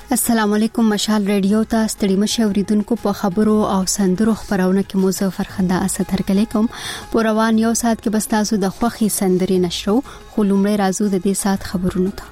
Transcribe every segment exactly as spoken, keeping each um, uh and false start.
السلام علیکم. مشال ریډیو ته ستړي مشه اوریدونکو په خبرو او سندرو خبرونه کې مو زه فرخنده اسد هرکلی کوم. پروان یو ساعت کې بس تاسو د خوخي سندري نشرو خو لومړی راځو د دې ساعت خبرونو ته.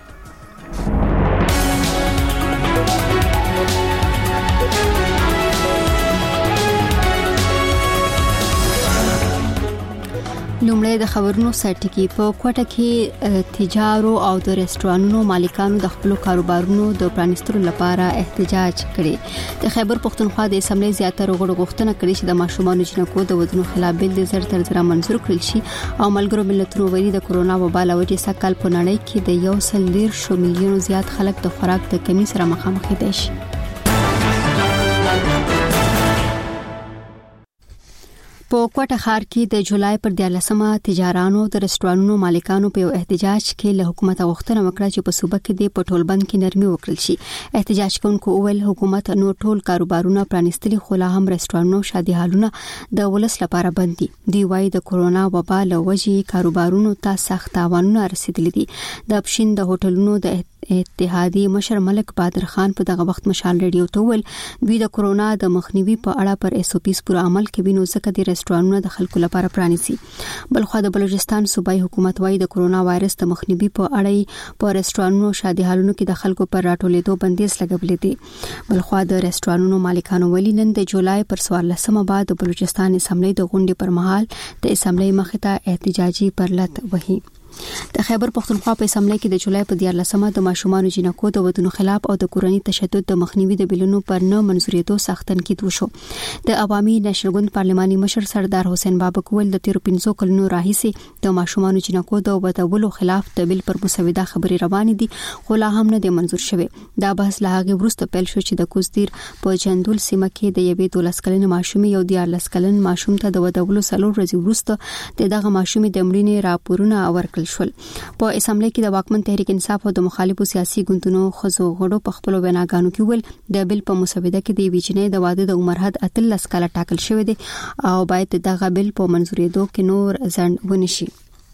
لومړی د خبرونو سرټکی. په کوټه کې تجارو او د ریسټورانونو مالکانو د خپل کاروبارونو د پرانیستلو لپاره احتجاج کړي. د خیبر پختونخوا د اسمبلی زیاتره غړو غوښتنه کړې چې د ماشومانو جنکو د ودونو خلاف بل د زر تر زر منظور کړل شي او ملګرو ملتونو ویلي د کورونا وبا له وجې سکهال په نړۍ کې د یو سل دیرش میلیون زیات خلک د خوراک د کمی سره مخامخ دي شي. په کوټه ښار کې د جولای پر دیارلسمه تجارانو د ریسټورانونو مالکانو په احتجاج کې له حکومت غوښتنه وکړه چې په صوبه کې د پټولبند کې نرمي وکړل شي. احتجاج کوونکو وویل حکومت نو ټول کاروبارونه پرانیستلي خو لا هم ریسټورانونو شادي هالونه د ولس لپاره بند دي. دی وايي د کورونا وبا له وجې کاروبارونو ته سخت تاوانونه رسیدلي دي. د پښین د هوټلونو د اتحادی مشر ملک بادر خان په دغه وخت مشال ریډیو ته ویل دوی د کورونا د مخنیوي په اړه پر ایس او پیز پوره عمل کوي نو ځکه د ریسټورانونو د خلکو لپاره پرانیسي. بلخو د بلوچستان صوبایي حکومت وايي د کورونا وایرس د مخنیوي په اړه په ریسټورانونو شادي هالونو کې د خلکو پر راټولېدو بندیز لګولې دي. بلخو د ریسټورانونو مالکانو ویلي نن د جولای پر څوارلسمه بعد د بلوچستان اسمبلی د غونډې پر مهال د اسمبلی مخې ته احتجاجي پرلط وهي. د خیبر پختونخوا په اسمبلی کې د جولای په دیارلسمه د ماشومانو جنکو د ودونو خلاف او د کورنۍ تشدد د مخنیوي د بلونو پر نه منزورېدو سخت تنقید وشو. د عوامي نېشنل ګوند پارلماني مشر سردار حسین بابک ول د تیر پنځو کلونو راهیسې د ماشومانو جنکو د ودولو خلاف د بل پر مسوده خبري روانې دي خو لا هم نه دی منزور شوی. دا بحث له هغه وروسته پیل شو چې د کوزدیر په جندول سیمه کې د یوې دولس کلنې ماشومې یو دیارلس کلن ماشوم ته د ودولو څلور ورځې وروسته دغه ماشومې د مړینې راپورونه ورکړل شول. په اسمبلی کې د واکمن تحریک انصاف او د مخالفو سیاسي ګوندونو خزو غړو په خپل ویناګانو کې ول د بل په مسوده کې د ویجنې د واده د عمر حد اتلس کاله ټاکل شوی دی او باید دغه بل په منزورېدو کې نور ځنډ ونشي.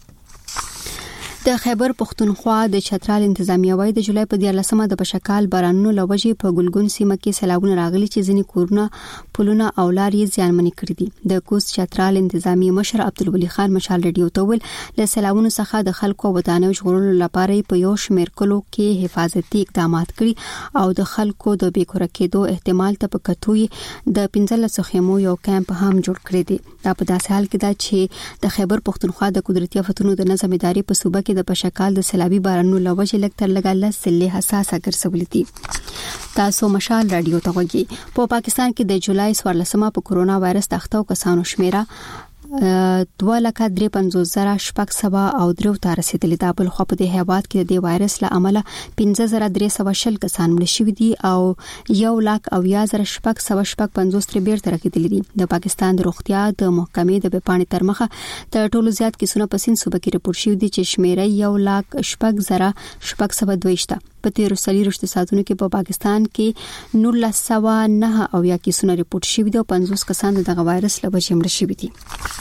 د خیبر پختونخوا د چترال انتظامیه وايي د جولای په دیارلسمه د بشکال بارانونو لوجې په ګلګون سیمه کې سیلابونه راغلي چې ځینې کورونه پلونه او لارې زیانمنې کړې دي. د کوز چترال انتظامیه مشر عبدالولي خان مشال ریډیو ته ویل له سیلابونو څخه د خلکو ودانیو ژغورلو لپاره په یو شمېر کلو کې حفاظتي اقدامات کړي او د خلکو د بیکوره کېدو احتمال ته په کتوي د پنځلس خیمو یو کیمپ هم جوړ کړی دی. دا په داسې حال کې ده چې د خیبر پختونخوا د قدرتي آفتونو د نظم ادارې په صوبه کې د پشکال د سیلابي بارانونو لوجې لږ تر لږه لس ضلعې حساسه ګرځولې دي. تاسو مشال رادیو ته وګورئ. په پاکستان کې د جولای څوارلسمه په کورونا وایرس د اخته کسانو شمیره دوه لکه درې پنځوس زره شپږ سوه او درې ته رسیدلې ده. بل خو په دې هیواد کې د وایرس له امله پنځه زره درې سوه شل کسان مړه شوي دي او یو لاک او یا زره شپږ سوه شپږ پنځوس ترې بیرته راغلي دي. د پاکستان د روغتیا د محکمې د بپاڼې تر مخه تر ټولو زیات کیسونه په سین صوبه کې راپور شوي دي چې شمیره یو لاک شپږ زره شپږ سوه دوه شته. په تیرو څلوېښتو ساعتونو کې په پاکستان کې نولس سوه نه او یا کیسونه راپور شوي دي او پنځوس کسان دغه وایرس له وجې مړه شوي دي.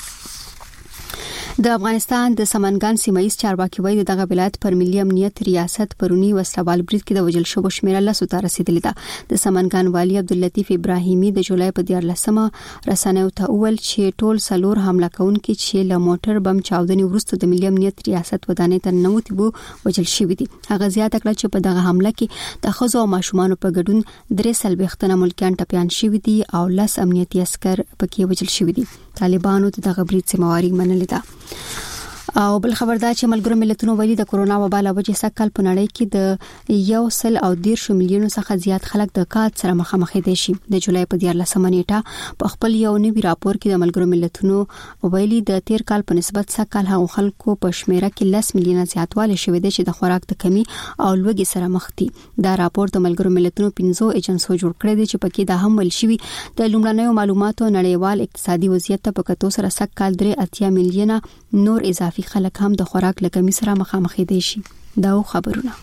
د افغانستان د سمنګان سیمایي چارواکي وایي دغه ولایت پر ملي امنیت ریاست پرونی وسلوال برید کې د وجل شوو شمیره لسو ته رسیدلې ده. د سمنګان والی عبداللطیف ابراهیمي د جولای په دیارلسمه رسنیو ته وویل چې ټول سلور حمله کوونکي چې له موټر بم چاودنې وروسته د ملي امنیت ریاست ودانۍ ته ننوتي وو وجل شوي دي. هغه زیاته کړه چې په دغه حمله کې د ښځو او ماشومانو په ګډون درې څلوېښت تنه ملکیان ټپیان شوي دي او لس امنیتي عسکر پکې وجل شوي دي. طالبانو د دغه برید ذمہواری منلې ده. او بل خبردار چې ملګرو ملتونو ویلي د کورونا وبا له وجې سکهال په نړۍ کې د یو سل او دیرش میلیونو څخه زیات خلک د کات سره مخامخ دي شي. د جولای په دیارلسمه نیټه په خپل یو نوي راپور کې د ملګرو ملتونو ویلي د تیر کال په نسبت سکهال هغو خلکو په شمیره کې لس میلیونه زیاتوالی شوی دی چې د خوراک د کمی او لوږې سره مخ دي. دا راپور د ملګرو ملتونو پنځو ایجنسیو جوړ کړی دی چې پکې دا هم ویل شوی د لومړنیو معلوماتو نړیوال اقتصادي وضعیت ته په کتو سره سکهال درې اتیا میلیونه نور اضافي خلک هم د خوراک له کمی سره مخامخ دي شي. دا خبرونه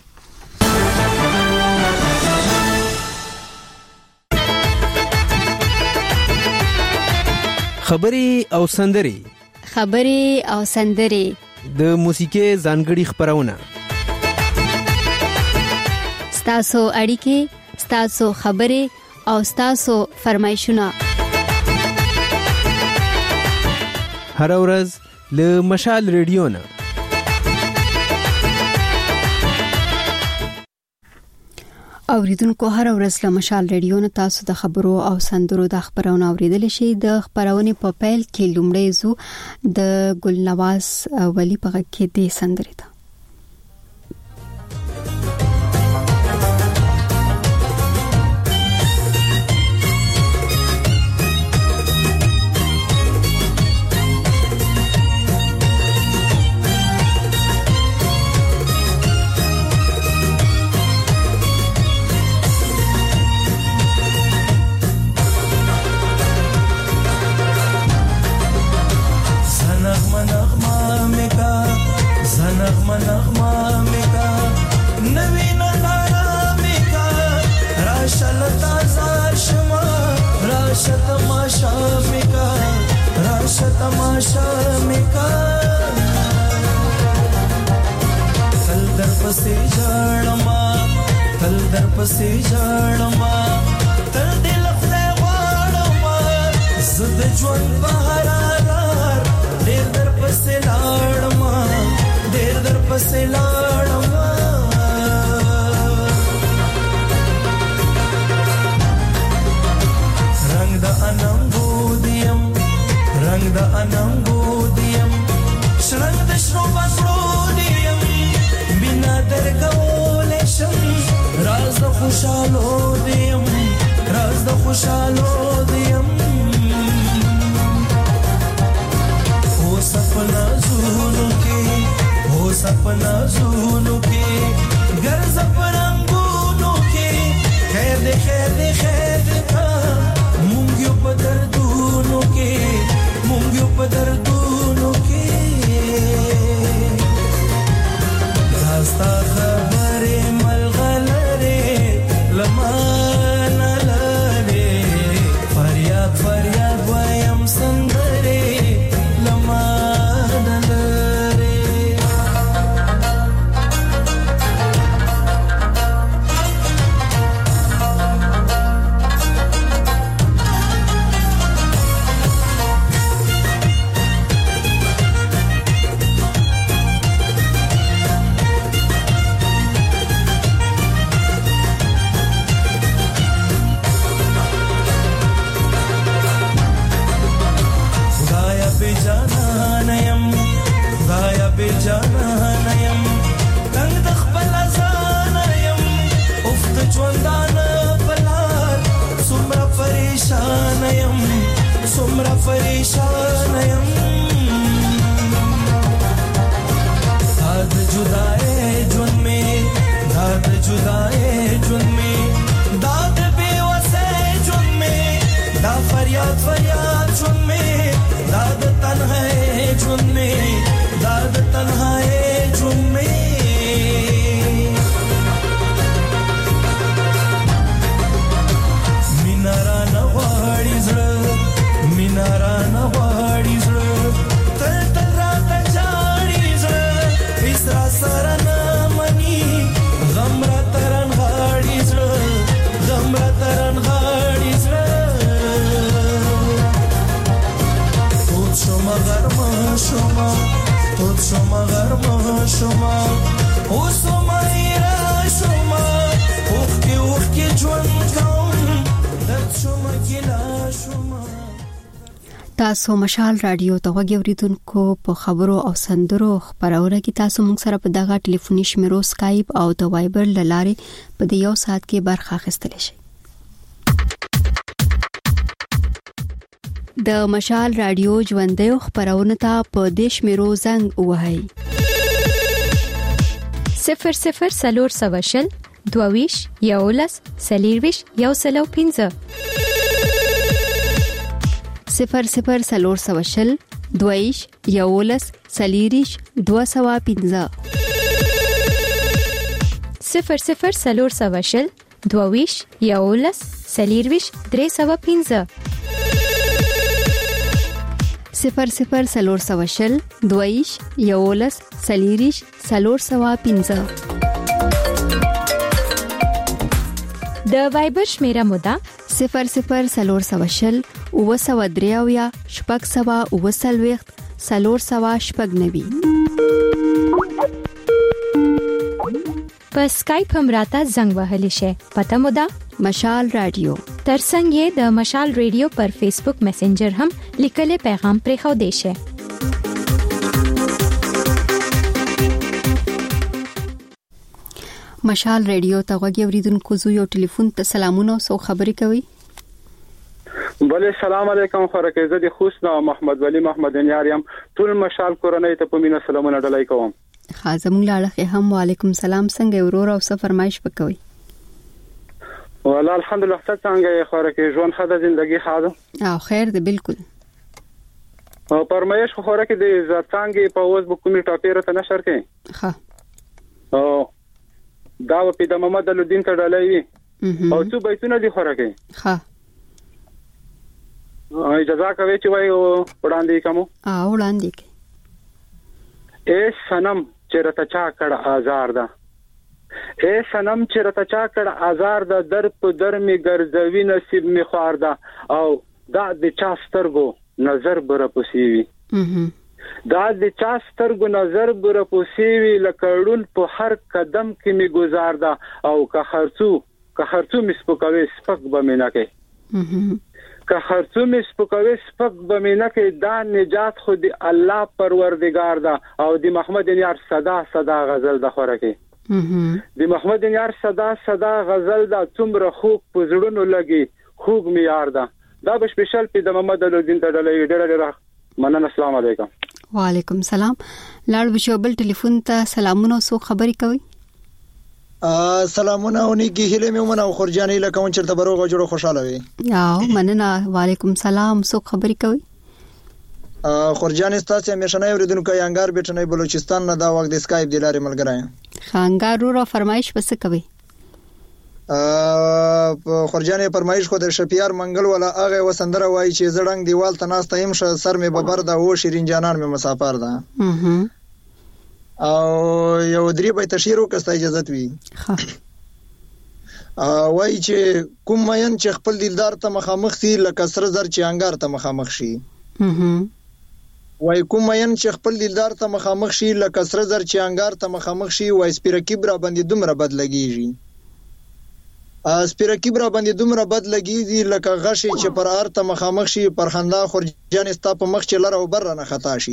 خبري او سندري خبري او سندري د موسیقي ځانګړي خبرونه ستاسو اړیکې ستاسو خبرې او ستاسو فرمایشونه هر ورځ له مشال ریډیو نه اوریدونکو هر ورځ له مشال ریډیو نه تاسو د خبرو او سندرو د خبرونو اوریدل شي. د خبرونې په پیل کې لومړی زو د ګلنواز ولی په غږ کې د سندرې ده. تاسو مشال رادیو ته وګورئ په خبرو او سندرو خبرونه کې تاسو موږ سره په دغه ټلیفوني شمیرو سکایپ او د وایبر لارې په دې یو ساعت کې برخه اخیستل شي. د مشال رادیو ژوندۍ خبرونه ته په دې شمیرو زنګ وهئ صفر صفر سلور سوشل دوویش یولس سلیرویش یو سلو پینزه صفر صفر سلور سوشل دویش یولس سلیریش دو سوا پینزه صفر صفر سلور سوشل دوویش یولس سلیرویش درې سوا پینزه صفر صفر سلور سوشل دویش یولس سلیریش سلور سوا پینزه د وایبر شمیره مودا صفر صفر سلور سوشل او سو دریاویا شپږ سوا او سلويخت سلور سوا شپږ نوي. په اسکایپ هم راته زنګ وهلی شي. پته مودا مشال رادیو. ترڅنګ یې د مشال رادیو پر فیسبوک میسنجر هم لیکلي پیغام پرې خو دی شي. مشال رادیو ته غوږی اوریدونکو زو یو ټلیفون ته سلامونه او خبري کوي. بله السلام علیکم خورکه زه د خوشنا محمد ولی محمد نیاریم ټول مشال کورنۍ ته په مینا سلامونه ډلای کوم. خازمون لاړه هم وعلیکم سلام څنګه ورور او څه فرمایش وکوي. والله الحمدلله څنګه خورکه ژوند خاطر ژوندۍ خاطر او خیر دی بالکل. او فرمایش خورکه د زړڅنګ په اوس بکومي ټاپیره ته نشر کړي. ها او دا په د محمد الدین ته ډالای او څو بیتونه دي خورکه. ها اجازه کوي چې وای وړاندې کوم. او وړاندې کې اے سنم چرته چا کړه آزار ده، اے سنم چرته چا کړه آزار ده، در په در می ګرځوي نصیب می خوار ده، او دا د چا سترګو نظر بر پوسیوي. دا د چا سترګو نظر بر پوسیوي لکړون په هر قدم کې می گزار ده، او که خرڅو که خرڅو می سپکوي سپک بمینه کې که خرڅو می سپکوي سپک بمینه کې دا نجات خو د الله پروردگار ده، او د محمد نیار صدا صدا غزل ده خورکه. د محمد نیار صدا صدا غزل ده څومره خوږ پزړونو لګي خوږ میار ده. دا به سپیشل په د محمد الدین ته ډلې ډېر ډېر مننه. السلام علیکم. وعلیکم سلام. لاړ بشو بل ټلیفون ته سلامونه او سو خبري کوي. ا سلامونه او نیکی هله مې ومنه خورجانې لکه ون چرته بروغه جوړه خوشاله وي. او مننه. وعلیکم سلام. سو خبري کوي. ا خورجانې ستاسو همیشنه اوریدونکو یانګار بیٹنې بلوچستان نه دا وخت د اسکایپ د لارې ملګری خانګار رو فرمایش پس کوي. ا خورجانې فرمایش خو د شپیار منګل ولا هغه وسندره وای چې زړنګ دیوال ته ناس تایم شه سر می ببر دا و شیرین جانان می مسافر ده. او یو درې به تشیرو کسته اجازه وي. ها وای چې کوم مین چې خپل دلدار ته مخامخ سي لکه سر زر چې انګار ته مخامخ شي. وای کوم مین چې خپل دلدار ته مخامخ شي لکه سر زر چې انګار ته مخامخ شي، وای سپیره کبره باندې دومره بد لګیږي. سپیره کبره باندې دومره بد لګیږي لکه غشي چې پر ارته مخامخ شي، پر خندا خورجان ستا په مخ چې لره او بر نه خطا شي.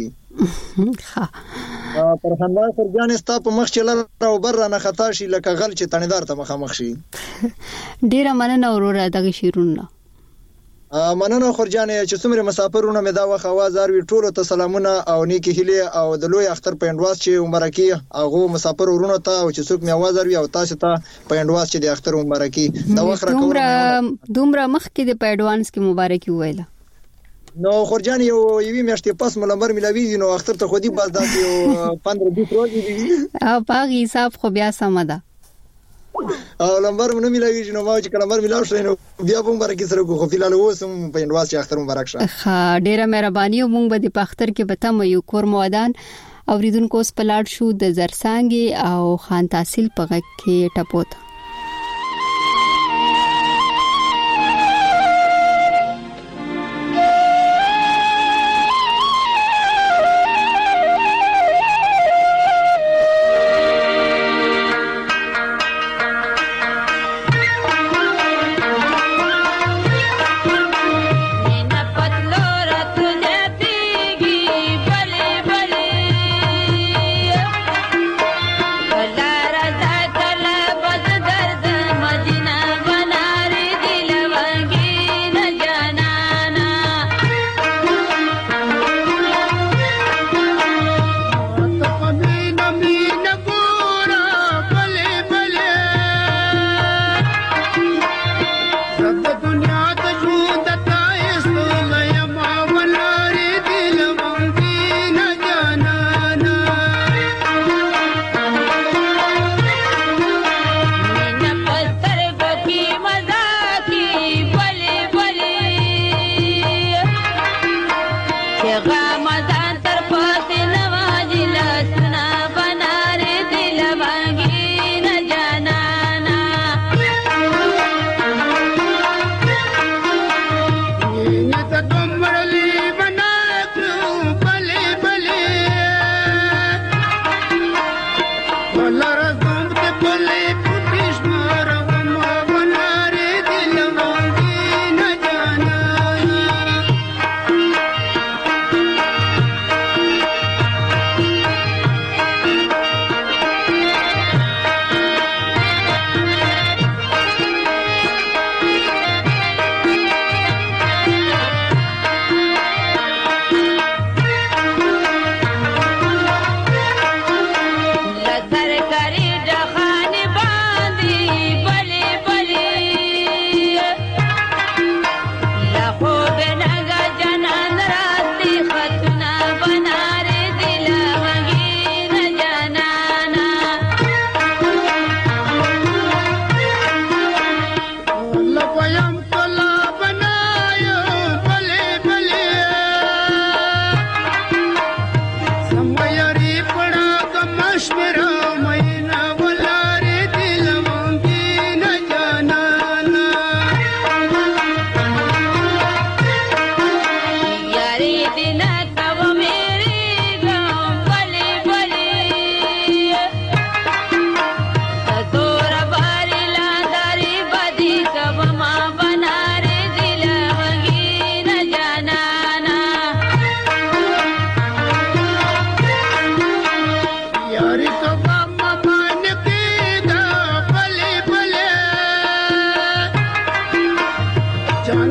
پر خندا خورجان ستا په مخ چې لره او بر نه خطا شي لکه غل چې تڼیدار ته مخامخ شي. ډیره مننه وروره دغه شیرونه. مننه خورجانې چې څومره مسافرونه مې دا وخت आवाज اروي ټولو ته سلامونه او نیکی هیله او د لوی اختر په اندواس چې عمرکی هغه مسافر ورونه ته او چې څوک مې आवाज اروي او تاسو ته په اندواس چې د اختر عمرکی دا وخت راکوم. دومره دومره مخ کې د پیډوانس کې مبارکي ویله. نو خورجان یو یوې میاشتې پس ملمر ملاوي نو اختر ته خودي باز دا یو پندرہ بیس ورځې دي او په حساب خو بیا سم ده. او لمبر مونږ ملایوي نو ما چې کلمبر ملاو شو نو بیا به مبارک سره کو فلال اوسم په انواس چې اختر مبارک شه. ها ډیره مهرباني او مونږ به د پختر کې به تم یو کور مودان اوریدونکو سپلاړ شو د زرسانګي او خان تحصیل په غک کې ټپوت. Bye.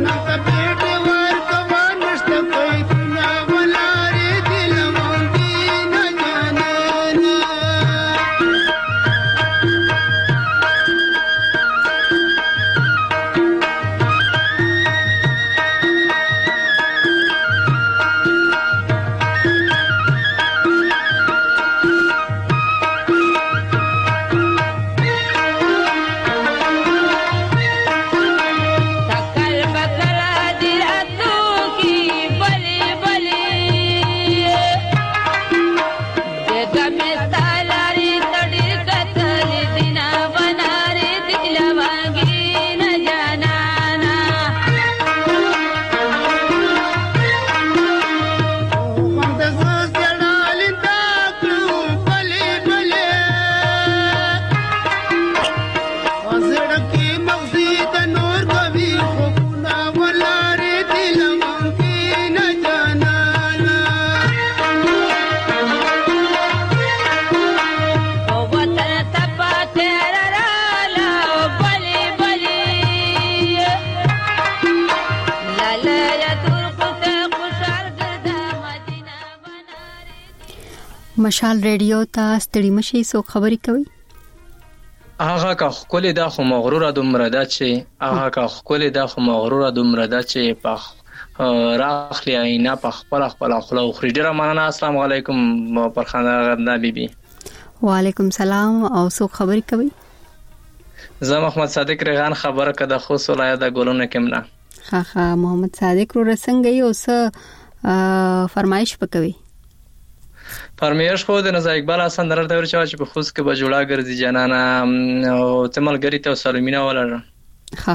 مشال ریډیو ته ستړي مشي سو خبري کوي. هغه کا خپل د خو مغرور دومره ده چې هغه کا خپل د خو مغرور دومره ده چې په راخلی عینا په خپل خپل خپل خو ډیره مننه. السلام علیکم پرخانه غرنا بیبي. وعلیکم سلام او سو خبري کوي. زه محمد صادق ریحان خبره کده خو ولایت د ګلونه کمنه. ها ها محمد صادق رو رسنګ یو څه فرمایش وکوي. فرمیش خو د نزا اقبال حسن درته ورچا چې په خوست کې به جوړا ګرځي جنانا او تمل ګری ته سالمینا ولر. ها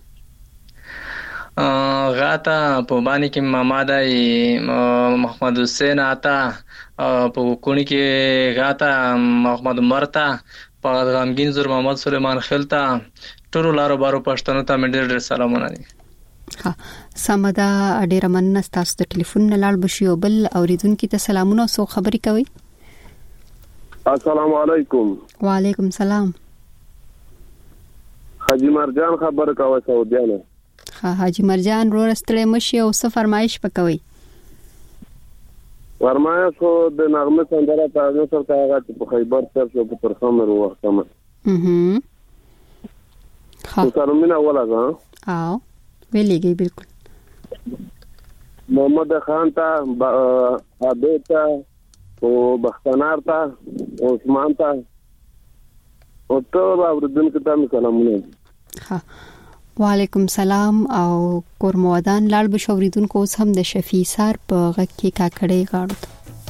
غاتا په باندې کې محمد محمد حسین آتا په کونی کې غاتا محمد مرتا په غمگین زور محمد سلیمان خلتا ټول لارو بارو پښتنو ته منډر ډیر سلامونه دي. ها سمدا ډیر مننه تاسو د ټلیفون نه لاړ بشي او بل اوریدونکو ته سلامونه او سو خبري کوي. السلام علیکم. وعلیکم سلام. حاجی مرجان خبر کاوه سعودیانه. ها حاجی مرجان رو رستړې مشي او څه فرمایش وکوي. فرمایش خو د نغمه سندره ته نو سره هغه په خیبر سره شو په ترخمر وختمه. اها. ها سرمنه ولا ها ویلېږي بالکل. محمد خان ته عابد ته او بختنار ته عثمان ته او ټول اوریدونکو ته سلامونه. ها وعلیکم سلام او کورمودان لاړ بشو اوریدونکو اوس هم د شفیع سار په غږ کې کاکړې غاړو.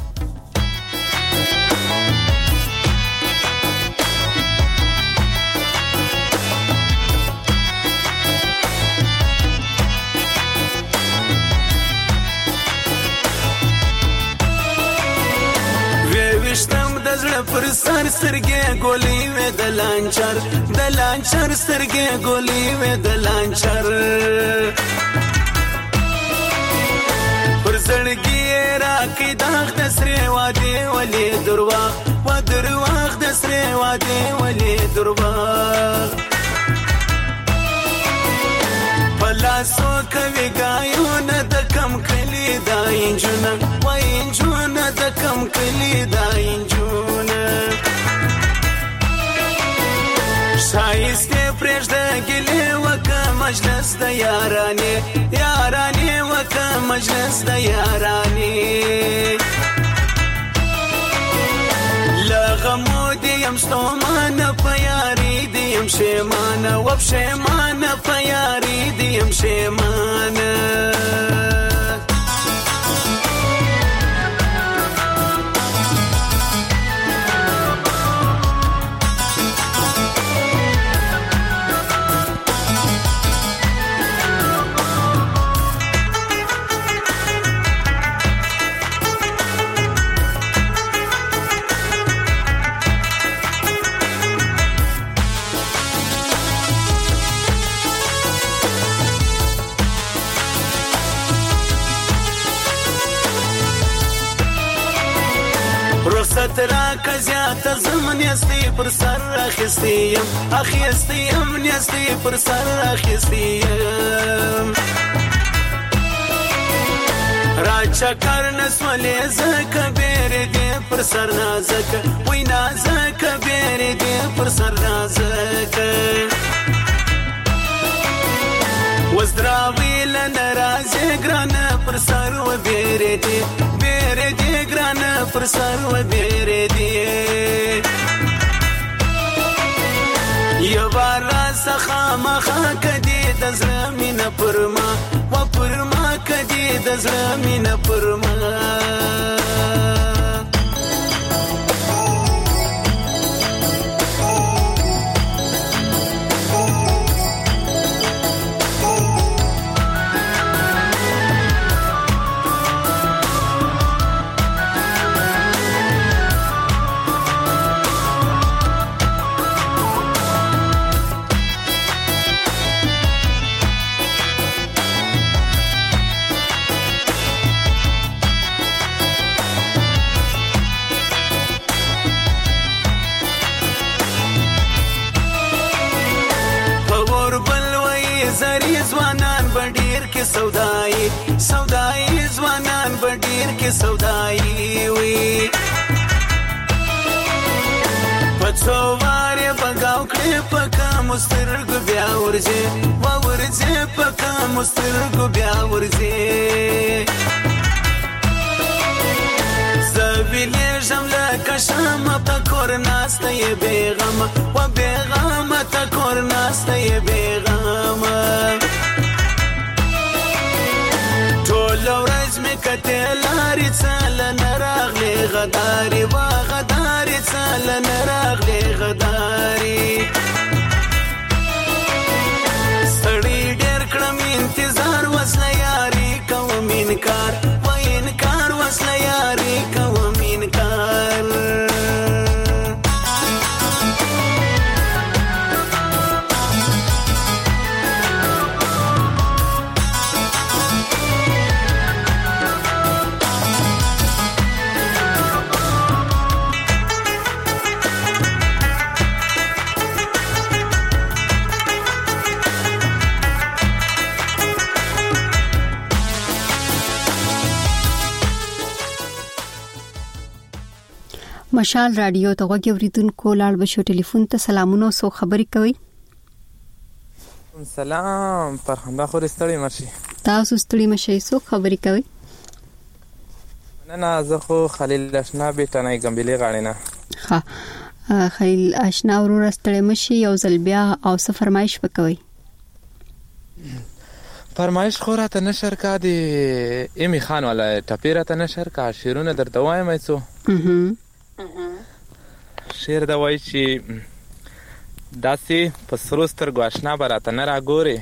پر سر سرګې ګولې وې د لانچر د لانچر سرګې ګولې وې د لانچر پر زړګي راکې داغ د سره واده ولې درواغ و درواغ د سره واده ولې درواغ بلا سو کوي ګایونه د کم کلی دا انجونه وای انجونه د کم کلی دا انجونه شایسته پرېږده ګلې وکه مجلس د یارانې یارانې وکه مجلس د یارانې لغمو دیم ستومانه په یاري دیم شیمانه و پشیمانه په یاري دیم شیمانه صورت را کزیات زمن یستی پر سر اخستیم اخستیم یستی پر سر اخستیم راچا کار نسولی زکا بیر دی پر سر نازکا وی نازکا بیر دی پر سر نازکا وزدراوی لنرازی گرانه پر سر و بیر دی بیر دی گرانه پر سر و بیر دی یو بار راست خامخا کدی دزر مین پرما و پرما کدی دزر مین پرما سودائی سودائی زوانان بډیر کې سودائی وي پڅو واره بغاو کړې پکا مسترګ بیا ورځي و ورځي پکا مسترګ بیا ورځي زبیلې جمله کشم پکور ناسته یې بیغم و بیغم تکور ناسته یې بیغم لورز می کته لاري څل نراغلي غداري وا غداري څل نراغلي غداري سړی ډېر کړم انتظار وسله یاري کوم انکار و انکار وسله یاري کوم انکار مشال رادیو ته غوږی اوریدونکو لاړ بشو ټلیفون ته سلامونه سو خبري کوي سلام پر همدا خو رستړی مرشي تاسو ستړي مشي سو خبري کوي نه نه زه خو خلیل آشنا بیٹه نه ګمبلې غاړې نه ها خلیل آشنا ورور ستړي مشي یو ځل بیا او څه فرمایش وکوي فرمایش خو راته نشر کا دی ایمی خان والا ټپیره ته نشر کا شیرونه درته وایم ایڅو شیر دا وای چې داسې په سرو سترګو اشنا به راته نه راګورې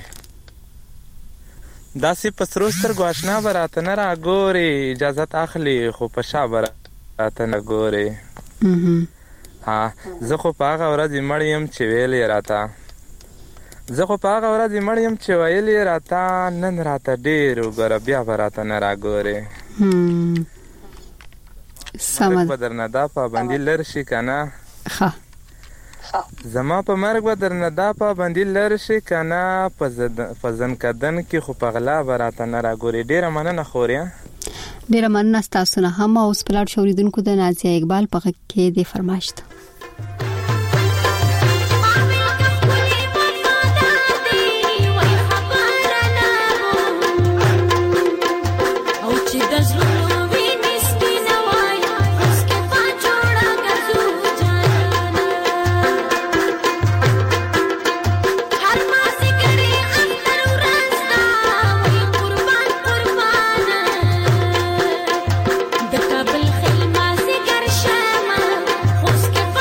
داسې په سرو سترګو اشنا به راته نه راګورې اجازت اخلي خو په شا به راته نه ګورې ها زه خو په هغه ورځې مړ یم چې ویل یې راته زه خو په هغه ورځې مړ یم چې ویل یې راته نن راته ډېر وګوره بیا به راته نه راګورې سمه په درنه دا پابندي لر شي کنه ها زما په مرګ به درنه دا پابندي لر شي کنه په ځن کدن کې خو په غلا به راته نه راګورې ډېره مننه خوریا ډېره مننه ستاسو نه هم اوس په لاړ شوریدونکو د نازیه اقبال په غږ کې د فرمایش ته Kabel khilma sigar shama, khush ke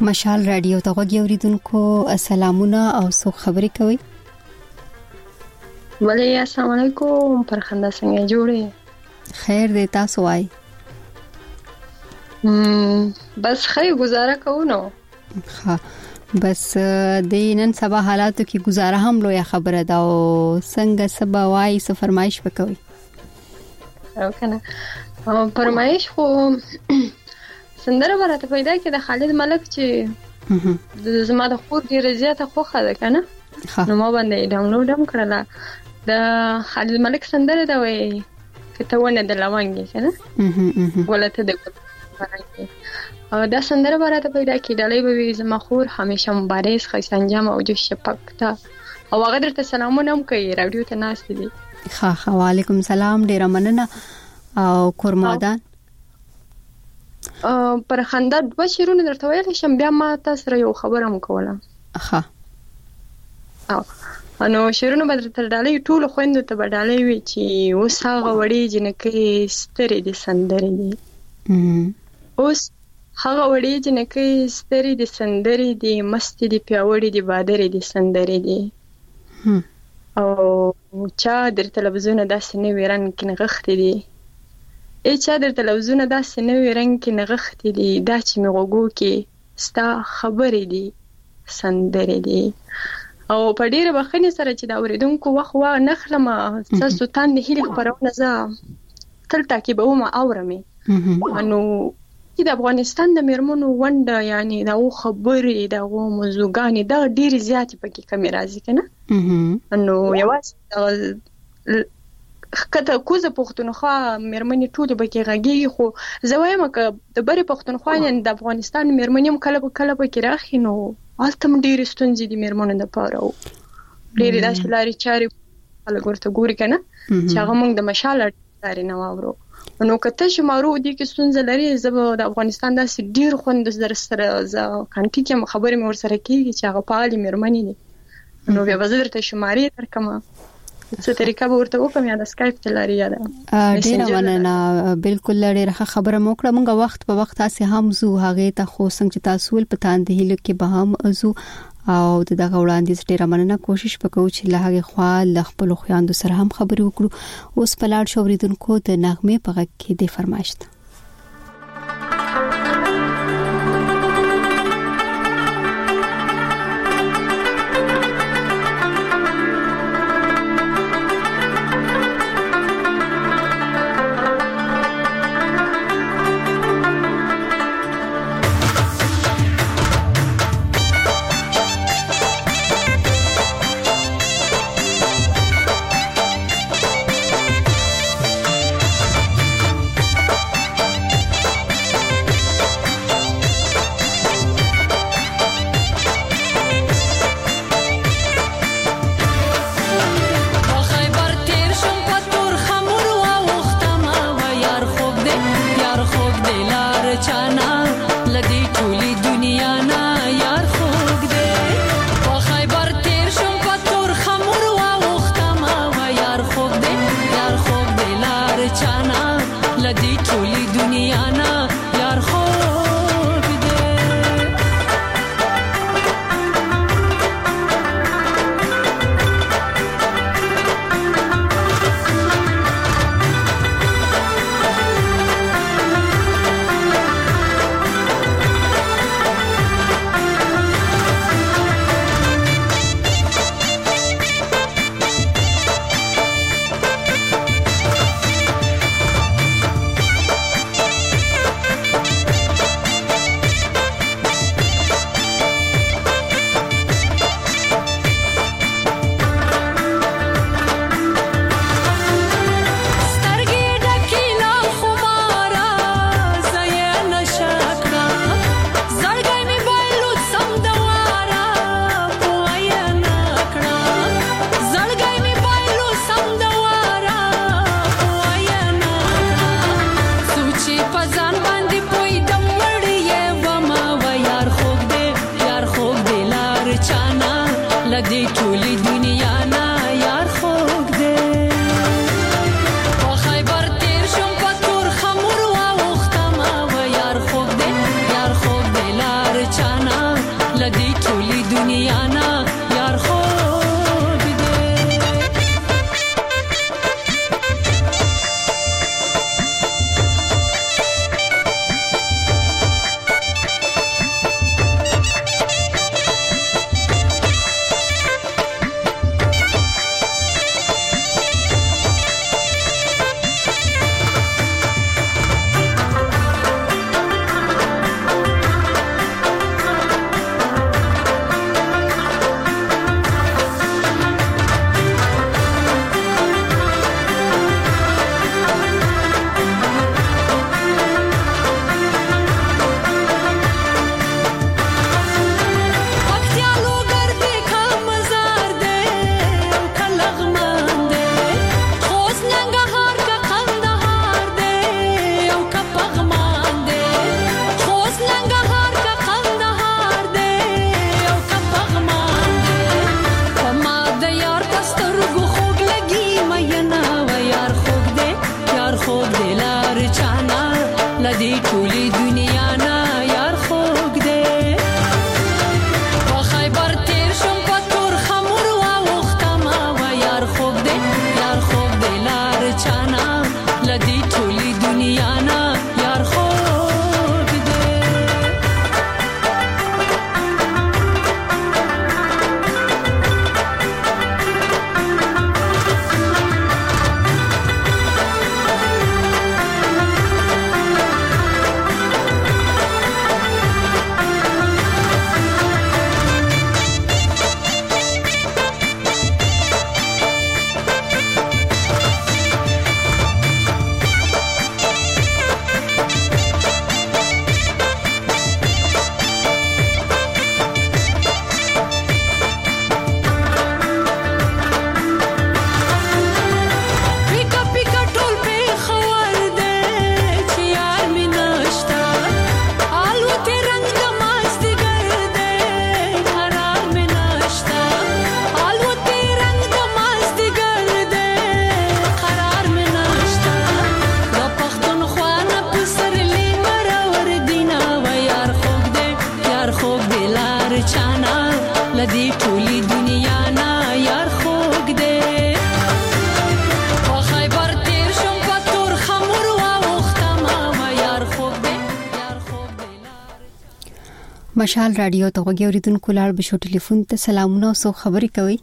مشال رادیو ته غوږی اوریدونکو السلامونه او سو خبرې کوي. ولی السلام علیکم پر خندا څنګه جوړې؟ خیر دې تاسو وای. بس خیر گزاره کوو نو. ها بس د نن سبا حالاتو کې گزاره هم لوی خبره ده او څنګه سبا وای څه فرمایش وکوي. او کنه فرمایش خو سندره ورته پیدا کې د خالد ملک چې زما د خور ډیره زیاته خوخه ده کنه نو ما باندې ډاونلوډ هم کړله د خالد ملک سندره دا وای کته ونه د لوانګي کنه ولته د او دا سندره ورته پیدا کې ډالۍ به زما خور همیشه مبارز خیس انجام او جو شپکتا او هغه درته سلامونه هم کوي رادیو ته ناست دي. ها ها وعلیکم سلام ډیره مننه او کورمادان پر خندا دوه شیرونه درته ویل شم بیا ما تاسو سره یو خبره مو کوله. ها او نو شیرونه به درته ډالۍ ټول خويندو ته به ډالۍ وي چې اوس هغه وړي جنکې ستري دي سندري دي اوس هغه وړي جنکې ستري دي سندري دي مست دي پیاوړي دي بادر دي سندري دي او چا در تلویزیون داسې نه ویران کې نغښت دي ای چا در تلویزیون داسې نه ویران کې نغښت دي دا چې می غوګو کې ستا خبرې دي سندري دي او په ډیره بخښنې سره چې دا اوریدونکو وخت وا نخلم تاسو ته د هیله خبرونه زه تل تعقیب ومه اورمه انو د افغانستان د میرمنو ونده یعنی دا خبرې دا موضوعګانې دا ډیر زیات پکې کمی راځي کنه انو یواز کته کوزه پښتونخوا میرمنې ټول پکې غږی خو زوایم ک د بری پښتونخوا نه د افغانستان میرمنې کله کله پکې راخي نو التم ډیر ستونزې د میرمنو د پاره ډیر داسې لاري چاري خلک ورته ګوري کنه چې هغه موږ د مشال لاري نه واورو نو کته شمارو دي کې ستونزه لري زه د افغانستان داسې ډیر خوند در سره ز کانټي کې خبرې مې ورسره کیږي چې هغه پالي میرمنې دي نو بیا وزیر ته شماري ترکمه څه طریقه به ورته وکم یا د سکایپ ته لري یا ډیر مننه بالکل ډیره خبره مو کړه موږ وخت په وخت تاسو هم زو هغه ته خو څنګه تاسو ول پتان دی لکه به هم زو او دغه وړاندې ډیره مننه کوشش وکړو چې له هغه خوا ل خپل خوياندو سره هم خبرې وکړو اوس په لاړ شوریدونکو د نغمه په غږ کې د فرمایشت ټولې دنیا نه یار خوږ دی په خیبر تیر شم په تور خمور واوښتم و یار خوږ دی یار خوږ دی لار چانا لدی ټولې دنیا نه یار خوږ دی لدی ټولې دنیا نه یار خوږ دی په خیبر تیر شم په تور خمور واوښتم و یار خوږ دی یار خوږ دی مشال رادیو ته غوږی اوریدونکو لاړ بشو ټلیفون ته سلامونه او سو خبرې کوي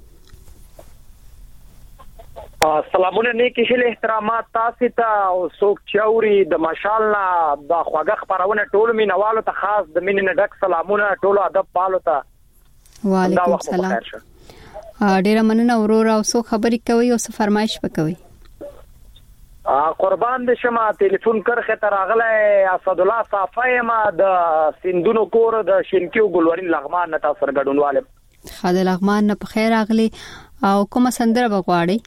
سلامونه نیکی هیله احترامات تاسو ته او څوک چوري د مشال نه د خوږه خبرونه ټول مینوالو ته خاص د مینې ډک سلامونه ټول ادب پالو ته وعلیکم السلام ډیره مننه اورور او سو خبرې کوي او څه فرمایش وکوي قربان دې شمه ټلیفون کرخه تر اغله اسد الله صافی ما د سندونو کور د شینکیو ګلورین لغمان نه تاسو ګډونواله خاله لغمان نه په خیر اغلی او کومه سندره بغواړي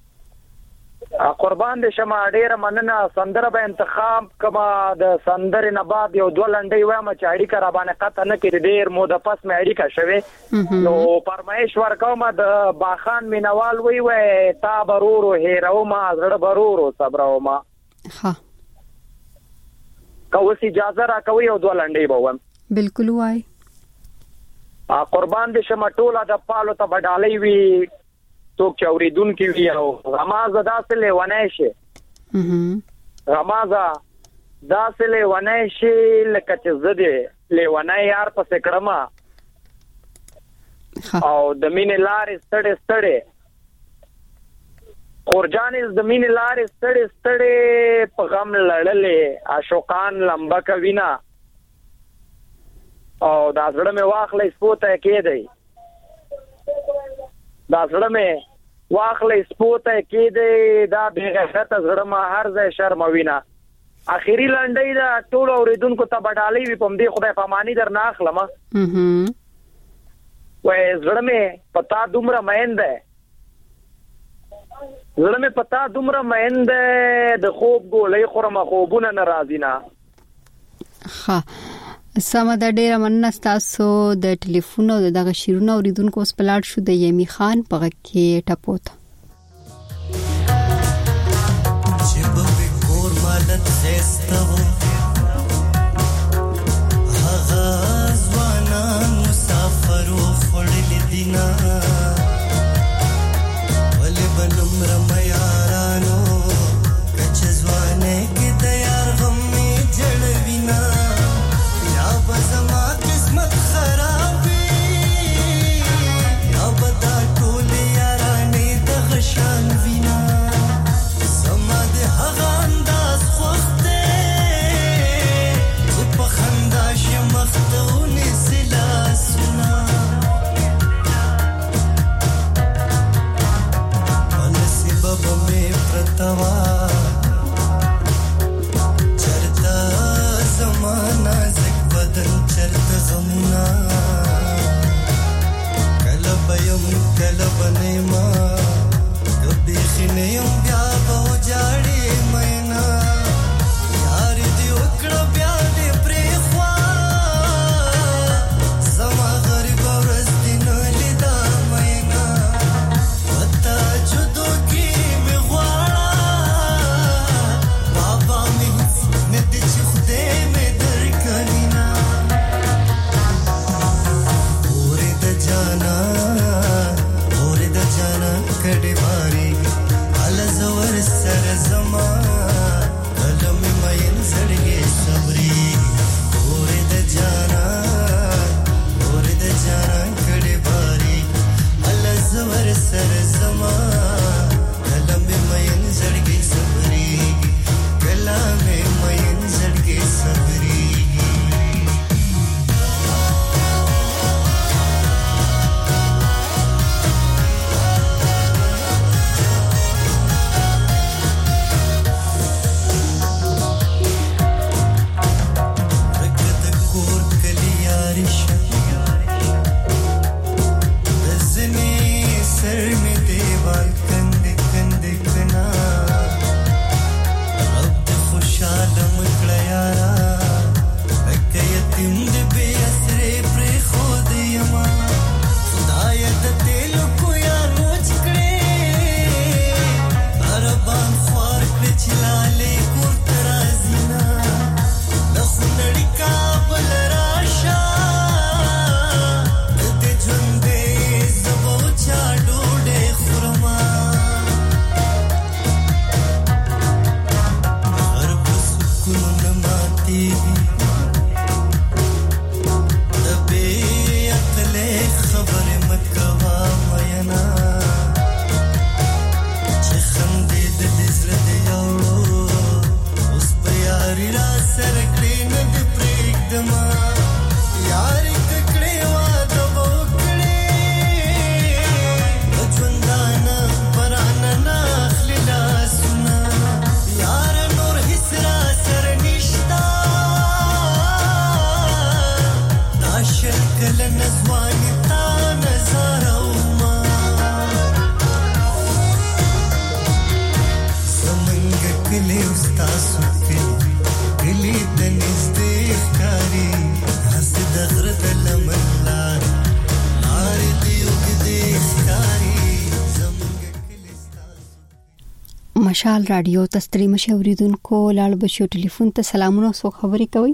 قربان دې شمه ډیره مننه سندره به انتخاب کما د سندره نه بعد یو دوه لنډي وایم چې اړیکه را باندې قطع نه کړي ډیر مو د پس مې اړیکه شوه نو فرمایش ورکوم د باخان مینوال وی وې تا برورو هیرو ما زړه برورو صبرو ما ها کوم اجازه را کوي یو دوه لنډي بوم بالکل وای قربان دې شمه ټوله د پالو ته بډالۍ وی څوک چوریدون کې وی او غماز داسې لیونه شي غماز داسې لیونه شي لکه چې زده لیونه یار په سکړما او د مینې لارې ستړې ستړې خورجان د مینې لارې ستړې ستړې په غم لړلې عاشقان لمبا کوینا او دا زړه مې واخلې سپوته کېدی دا زړه مې واخلې سپوته کېدی دا بغیرت زړه ما هر ځای شرموینا اخیری لنډۍ دا ټول اوریدونکو ته بډالۍ وي پم دې خدای پامانی در نه اخلم وای زړه مې پتا دومره مین ده زړه مې پتا دومره مین ده د خوب ګولې خورم خوبونه ناراضی نه ها سم د ډیره مننه تاسو د ټلیفون او دغه شیرونه اوریدونکو اوس پلاټ شو د یمی خان په کې ټپوت چې په کور مالت زستو هغه ځوانان مسافرو خړل دینا ولې بنم رميارانو کچ ځوانه کې تیار غم می جړوینا زما قسمت خرابي یا بدا ټول یارانې د غشان وینا زما د هغه انداز خوښته ماتیږي د بې عقلې خبرې مه کوه مینا چې خندېدل دې زړه دې یوړو اوس په یاري را سره کړې نه دې پرېږدمه یاري ککړې واده به وکړې د ژوندانه پرانه نه اخلي لاسونه یاره نور هېڅ را سره نشته دا شل کلنه ځواني تا نظارومه زمونږ کلي او ستاسو کلي کلي د نږدې ښکاري هسې د غره د لمن لارې لارې دې اوږدې ښکاري زمونږ کلي ستاسو مشال رادیو ته ستړي مشه اوریدونکو لاړ بشو ټلیفون ته سلامونه سو خبرې کوي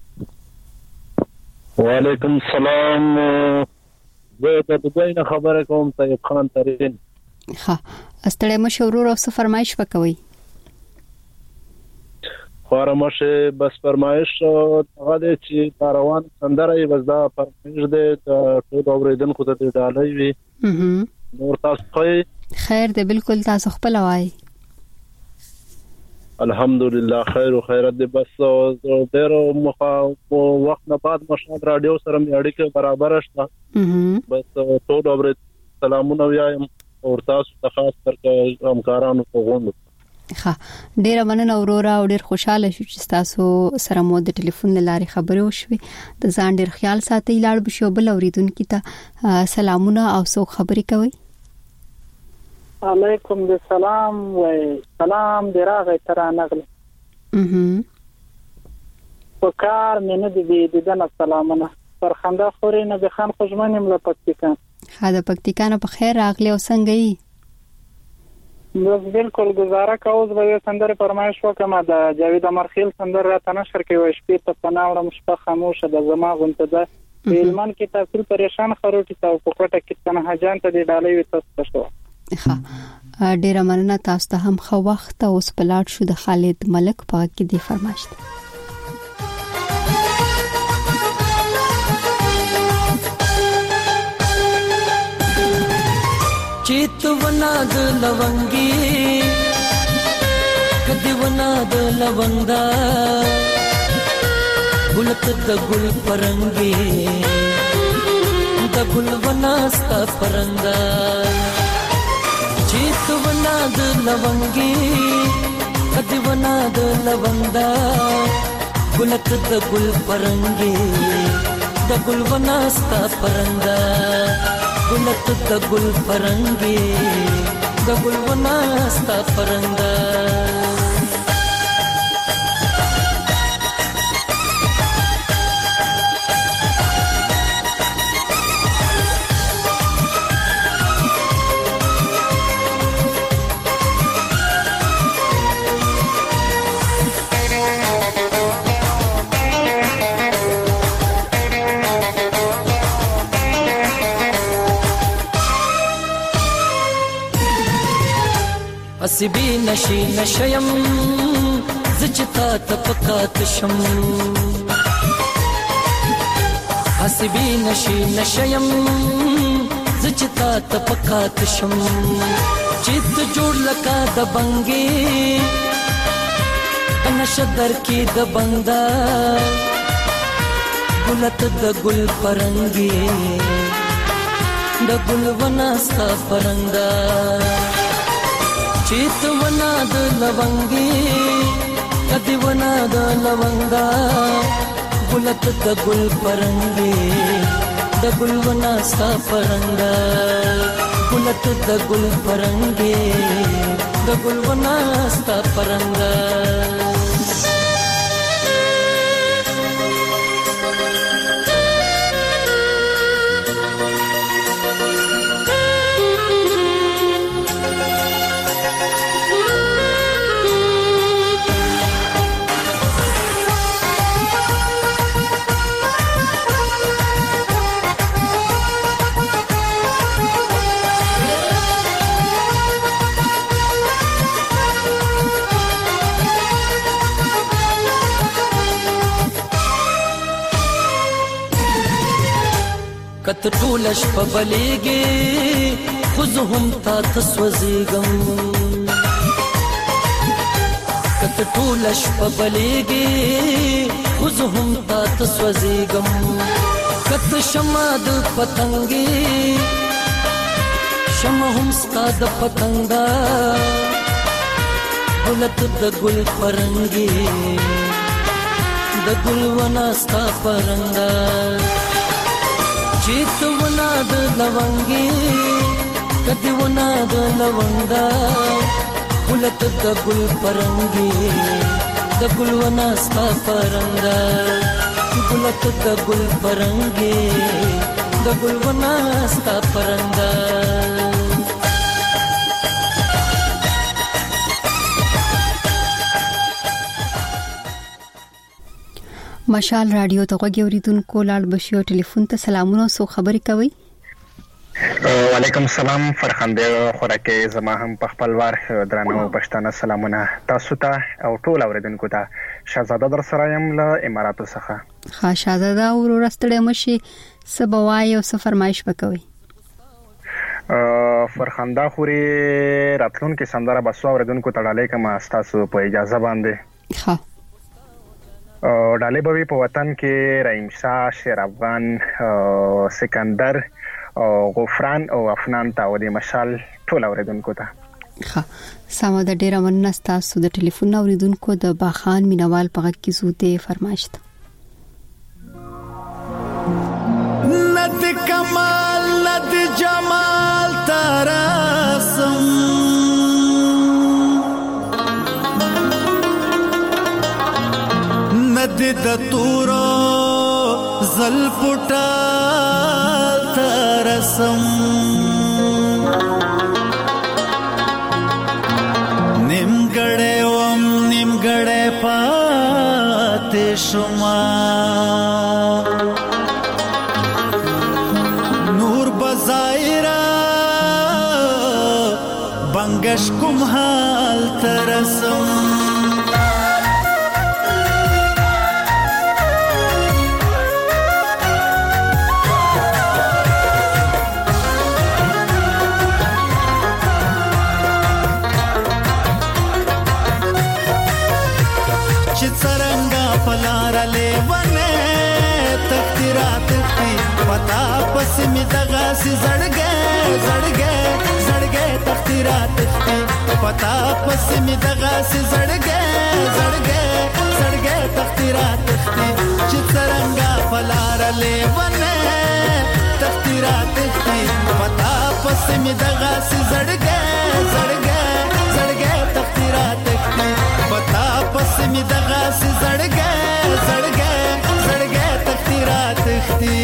وعلیکم السلام زه د دبئی نه خبره کوم طیب خان ترین ها ستړي مشه ورور او څه فرمایش وکوي خورمشه بس فرمایش هغه دې چې کاروان سندره یې بس دا فرمایش دې ټول اوریدونکو ته ډالۍ وي نور تاسو خیر دې بالکل تاسو خپل وای الحمدلله خیر او خیرت دې بس ډېر مخه وخت نه بعد مشال رادیو سره مې اړیکه برابر شته بس ټول اورید سلامونه وایم او تاسو ته خاص کر همکارانو ته غوښتل ها ډیر مننه اورورا او ډیر خوشاله شو چې تاسو سره مو د ټلیفون لارې خبرې وشوي د ځان ډیر خیال ساتي لاړ بشو بل اوریدونکو ته سلامونه او سو خبرې کوي علیکم السلام و سلام دراغه ترانغله اها وکار مینه دې دې دنه سلامونه پر خندا خوري نه به خان خوشمنیم له پکتیکان خاله پکتیکان په خیر راغلی او څنګه یې بس بالکل گزاره کوز به سندره فرمایش وکم د جاوید امرخیل سندره را تنشر کې و شپې ته پناوړه مشپه خاموشه د زما غونته ده علمان کې تفصیل پریشان خروټی ته په کوټه کې تنه جان ته دی ډالۍ وي تاسو شو ها ډیر مننه تاسو ته هم خو وخت اوس پلاټ شو د خالد ملک په کې دی فرمایش چیت ونا د لونګي کدی ونا د لونګدا ګلت د ګل پرنګي د ګل ونا ست پرنګا چیت ونا د لونګي کدی ونا د لونګدا ګلت د ګل پرنګي د ګل ونا ست پرنګا ګلت د ګل پرنګي د ګل ونا ست پرنګا اسبی نشی نشیم زچتا تپکات شم اسبی نشی نشیم زچتا تپکات شم چیت جوړ لکا د بنګي نشدر کی د بندا ګلت د ګل پرنګي د ګل وناستا پرنګا چیت ونا د لونګي کدی ونا د لونګا ګلت د ګل پرنګي د ګل ونا ستا پرنګا ګلت د ګل پرنګي د ګل ونا ستا پرنګا کته ټول شپه بلېږي خو زه هم تا ته سوځېږم کته ټول شپه بلېږي خو زه هم تا ته سوځېږم کته شمع د پتنګې شمع هم ستا د پتنګ دولت د ګل پرنګي د ګل ونا ستا پرنګا چیت ونا د لونګي کدی ونا د لونګا دولت د ګل پرنګي د ګل ونا ستا پرنګا دولت د ګل پرنګي د ګل ونا ستا پرنګا مشال رادیو ته غوږی اوریدونکو لاړ بشو ټلیفون ته سلامونه سو خبري کوي وعلیکم السلام فرخنده خوراکه زما هم په خپل وار درنو پښتانه سلامونه تاسو ته او ټول اوریدونکو ته شهزاده در سره يم له اماراتو څخه ښه شهزاده ورستړی مشي سبوای او فرمایش وکوي فرخنده خوري راتلونکو سندره بسو اوریدونکو ته ډالې کما تاسو په اجازه باندې ښه ډالې به په وطن کې رحیم شاه شیر افغان سکندر غفران او افنان ته د مشال ټول اوریدونکو ته ښه سمه د ډیره مننه تاسو د ټلیفون اوریدونکو د باخان مینوال په غږ کې زوته فرمایش ند کمال ند جمال ترسم ند د تورو زلفټا ترسم نیمګړې وم نیمګړې پاتې شوما نور بظاهرا بنگش کوم حال ترسم پتا پس می دغه سي زړګې زړګې زړګې تختیرات تختی پتا پس می دغه سي زړګې زړګې زړګې تختیرات تختی چې څنګه فلار لیونه تختیرات تختی پتا پس می دغه سي زړګې زړګې زړګې تختیرات تختی پتا پس می دغه سي زړګې زړګې زړګې تختیرات تختی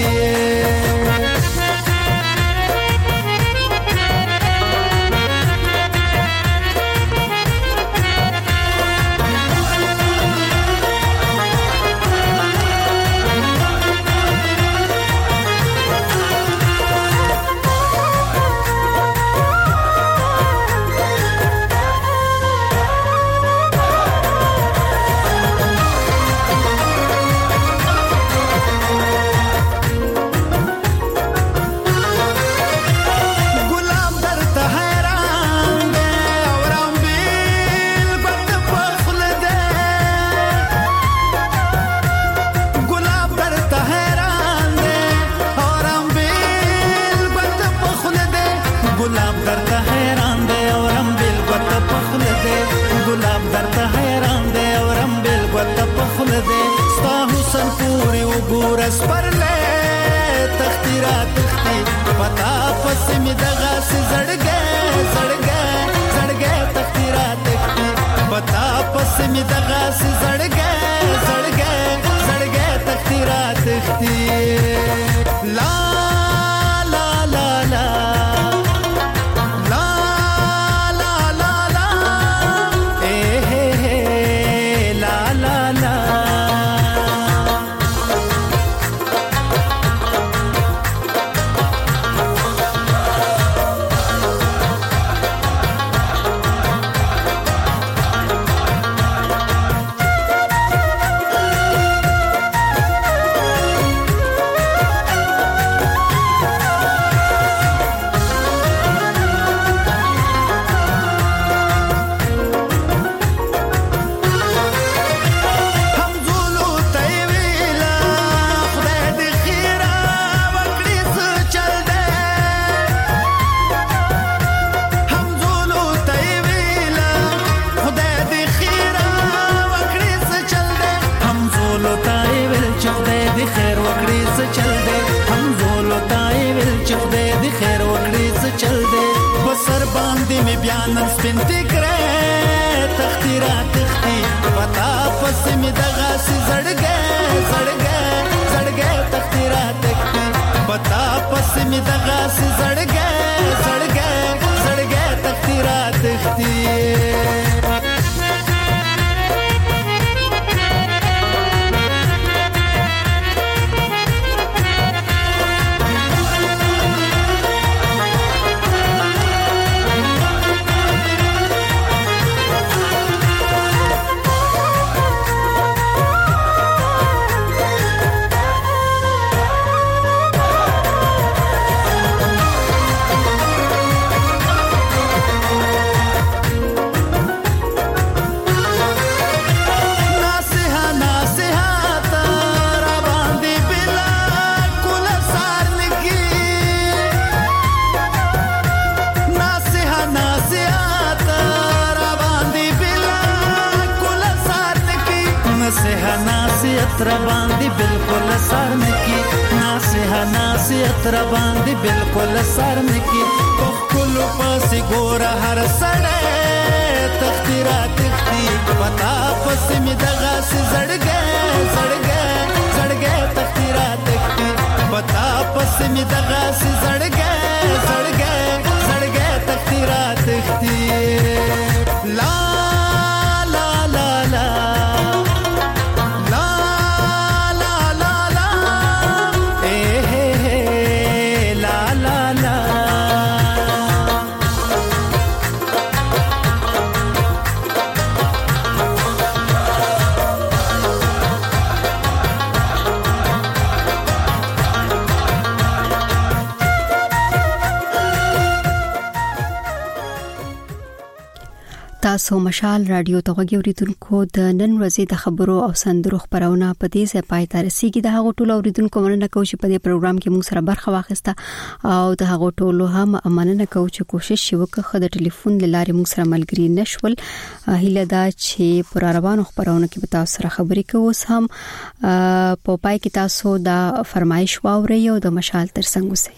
می دغه سي زړګې زړګې زړګې تختیرا تکي پتا پس می دغه سي زړګې زړګې زړګې تختیرا تکي تر باندې بالکل سر نکی ناسه ناسه تر باندې بالکل سر نکی په خپل پاسې ګور هر سړی تختیرا تختی پتا پسې می دغه سي زړګې زړګې زړګې تختیرا تختی پتا پسې می دغه سي زړګې زړګې زړګې تختیرا تختی لا لا لا لا تاسو مشال رادیو ته غوړیدونکو د نن ورځې د خبرو او سندرو خبرونه په دې ځای پای ته رسیدي. د هغو ټولو اوریدونکو مننه کوم چې په دې پروګرام کې موږ سره برخه واخیسته او د هغو ټولو هم مننه کوم چې کوشش وکړه د ټلیفون لارې موږ سره ملګری نشول. هیله دا چې پر روانو خبرونه کې به تاسو سره خبرې کوو. هم په پای کې تاسو دا فرمایش واورئ او د مشال ترڅنګ اوسئ.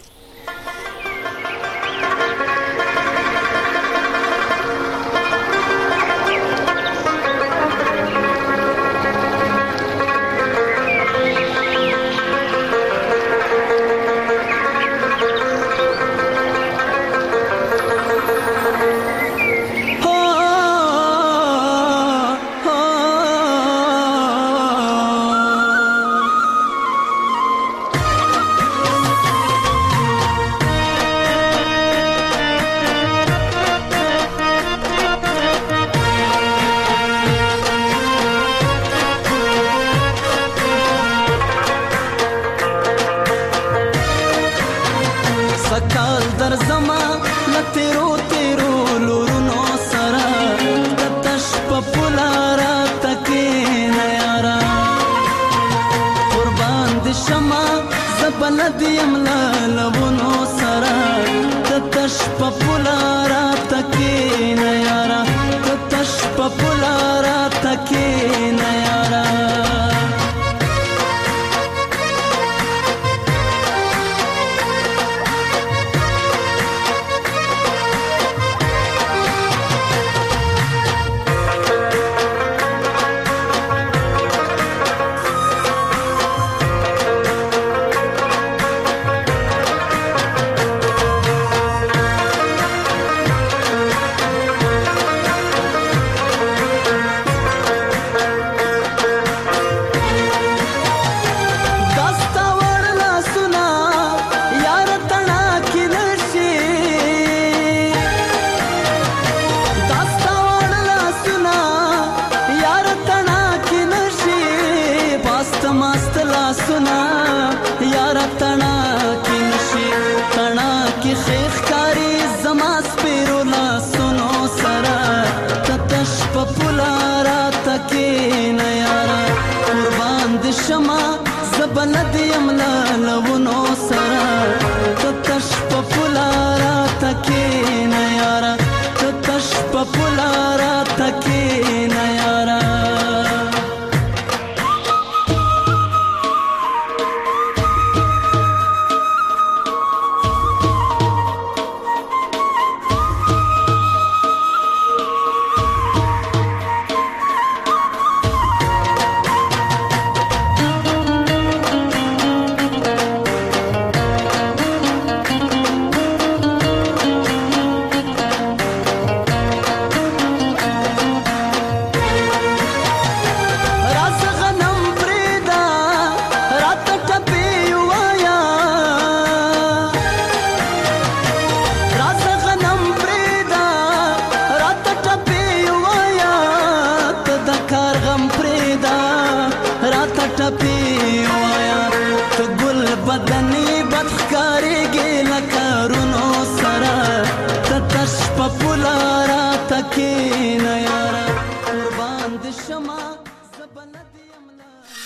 شما زبلد يملا لونو